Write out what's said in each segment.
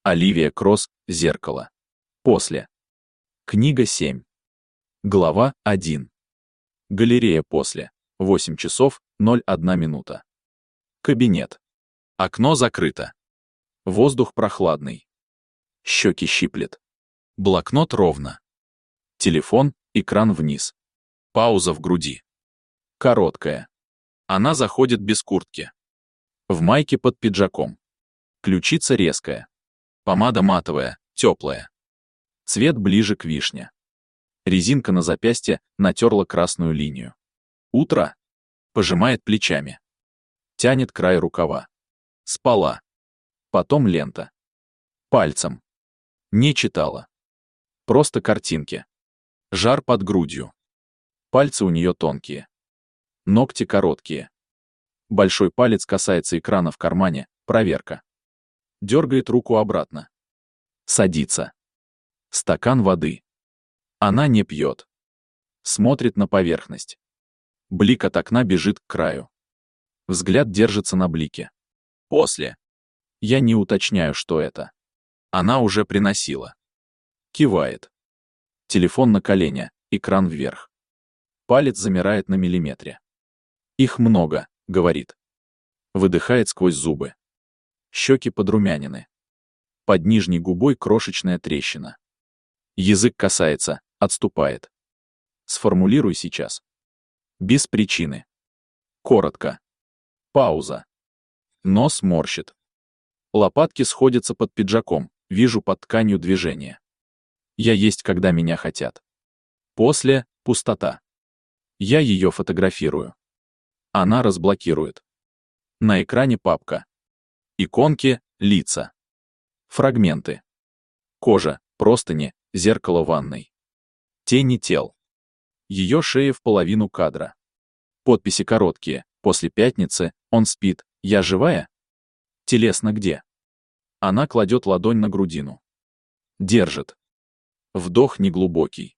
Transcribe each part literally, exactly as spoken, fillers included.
Оливия Кросс, «Зеркало». После. Книга семь. Глава один. Галерея после. восемь часов ноль одна минута. Кабинет. Окно закрыто. Воздух прохладный. Щеки щиплет. Блокнот ровно. Телефон, экран вниз. Пауза в груди. Короткая. Она заходит без куртки. В майке под пиджаком. Ключица резкая. Помада матовая, теплая. Цвет ближе к вишне. Резинка на запястье натерла красную линию. Утро. Пожимает плечами. Тянет край рукава. Спала. Потом лента. Пальцем. Не читала. Просто картинки. Жар под грудью. Пальцы у нее тонкие. Ногти короткие. Большой палец касается экрана в кармане, проверка. Дергает руку обратно. Садится. Стакан воды. Она не пьет. Смотрит на поверхность. Блик от окна бежит к краю. Взгляд держится на блике. После. Я не уточняю, что это. Она уже приносила. Кивает. Телефон на колени, экран вверх. Палец замирает на миллиметре. Их много, говорит. Выдыхает сквозь зубы. Щеки подрумянины. Под нижней губой крошечная трещина. Язык касается, отступает. Сформулируй сейчас. Без причины. Коротко. Пауза. Нос морщит. Лопатки сходятся под пиджаком, вижу под тканью движение. Я есть, когда меня хотят. После — пустота. Я ее фотографирую. Она разблокирует. На экране папка. Иконки, лица. Фрагменты. Кожа, простыни, зеркало ванной. Тени тел. Ее шея в половину кадра. Подписи короткие. После пятницы, он спит, я живая? Телесно где? Она кладет ладонь на грудину. Держит. Вдох неглубокий.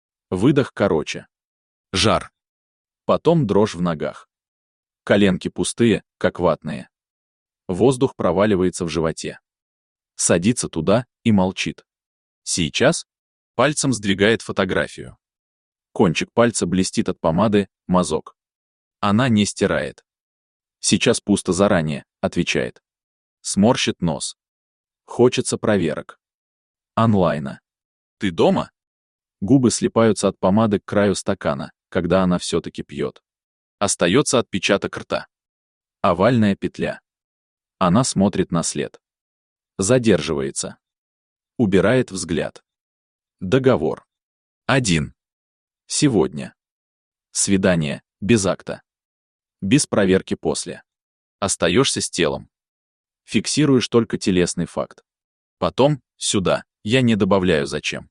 Выдох короче. Жар. Потом дрожь в ногах. Коленки пустые, как ватные. Воздух проваливается в животе. Садится туда и молчит. Сейчас пальцем сдвигает фотографию. Кончик пальца блестит от помады, мазок. Она не стирает. Сейчас пусто заранее, отвечает. Сморщит нос. Хочется проверок. Онлайна. Ты дома? Губы слипаются от помады к краю стакана, когда она все-таки пьет. Остается отпечаток рта. Овальная петля. Она смотрит на след. Задерживается. Убирает взгляд. Договор. Один. Сегодня. Свидание, без акта. Без проверки после. Остаешься с телом. Фиксируешь только телесный факт. Потом, сюда, я не добавляю зачем.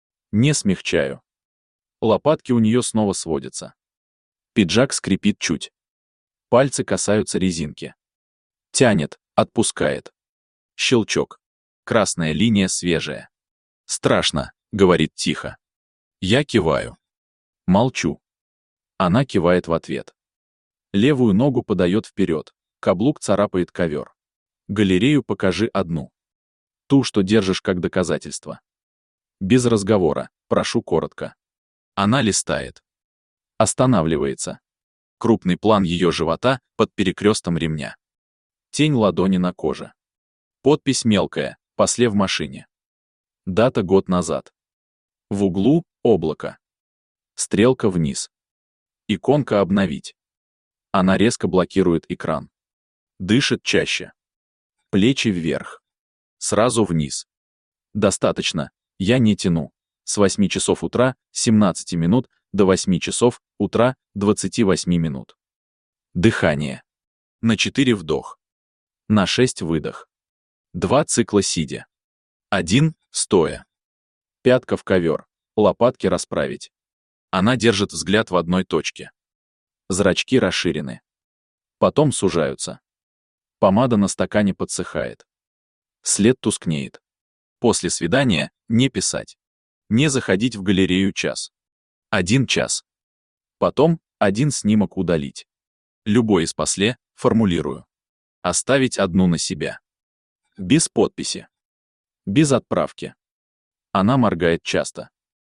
Не смягчаю. Лопатки у нее снова сводятся. Пиджак скрипит чуть. Пальцы касаются резинки. Тянет, отпускает. Щелчок. Красная линия свежая. Страшно, говорит тихо. Я киваю. Молчу. Она кивает в ответ. Левую ногу подает вперед. Каблук царапает ковер. Галерею покажи одну. Ту, что держишь как доказательство. Без разговора, прошу коротко. Она листает. Останавливается. Крупный план ее живота под перекрестом ремня. Тень ладони на коже. Подпись мелкая, после в машине. Дата год назад. В углу — облако. Стрелка вниз. Иконка «Обновить». Она резко блокирует экран. Дышит чаще. Плечи вверх. Сразу вниз. Достаточно, я не тяну. С восьми часов утра, семнадцати минут, до восьми часов утра, двадцати восьми минут. Дыхание. На четыре вдох. На шесть выдох. Два цикла сидя. Один стоя. Пятка в ковер. Лопатки расправить. Она держит взгляд в одной точке. Зрачки расширены. Потом сужаются. Помада на стакане подсыхает. След тускнеет. После свидания не писать. Не заходить в галерею час. Один час. Потом один снимок удалить. Любой из после формулирую. Оставить одну на себя. Без подписи. Без отправки. Она моргает часто.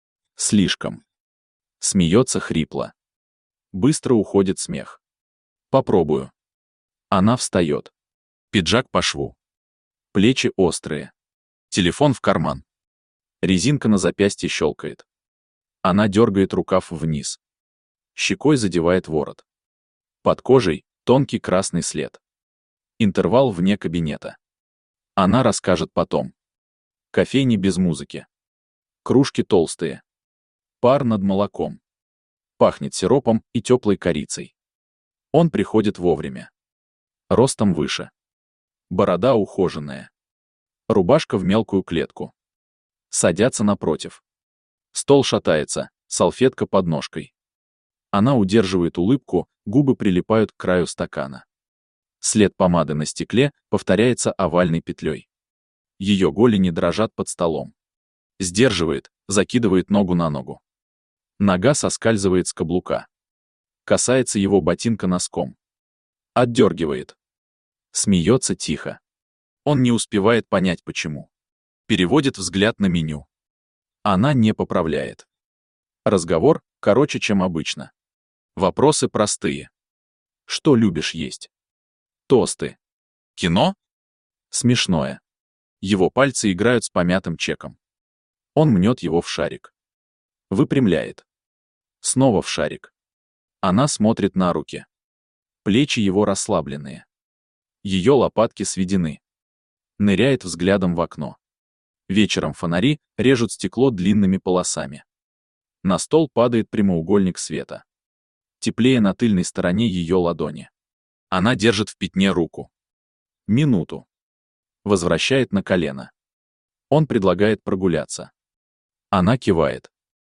Слишком. Смеется хрипло. Быстро уходит смех. Попробую. Она встает. Пиджак по шву. Плечи острые. Телефон в карман. Резинка на запястье щелкает. Она дергает рукав вниз. Щекой задевает ворот. Под кожей тонкий красный след. Интервал вне кабинета. Она расскажет потом. Кофейни без музыки. Кружки толстые. Пар над молоком. Пахнет сиропом и теплой корицей. Он приходит вовремя. Ростом выше. Борода ухоженная. Рубашка в мелкую клетку. Садятся напротив. Стол шатается, салфетка под ножкой. Она удерживает улыбку, губы прилипают к краю стакана. След помады на стекле повторяется овальной петлей. Ее голени дрожат под столом. Сдерживает, закидывает ногу на ногу. Нога соскальзывает с каблука. Касается его ботинка носком. Отдергивает. Смеется тихо. Он не успевает понять, почему. Переводит взгляд на меню. Она не поправляет. Разговор короче, чем обычно. Вопросы простые. Что любишь есть? Тосты. Кино? Смешное. Его пальцы играют с помятым чеком. Он мнет его в шарик. Выпрямляет. Снова в шарик. Она смотрит на руки. Плечи его расслабленные. Ее лопатки сведены. Ныряет взглядом в окно. Вечером фонари режут стекло длинными полосами. На стол падает прямоугольник света. Теплее на тыльной стороне ее ладони. Она держит в пятне руку. Минуту. Возвращает на колено. Он предлагает прогуляться. Она кивает.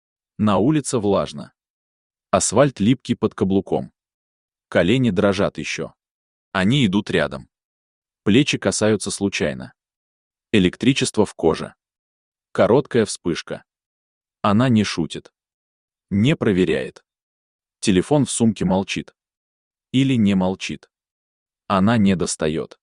На улице влажно. Асфальт липкий под каблуком. Колени дрожат еще. Они идут рядом. Плечи касаются случайно. Электричество в коже. Короткая вспышка. Она не шутит. Не проверяет. Телефон в сумке молчит. Или не молчит. Она не достает.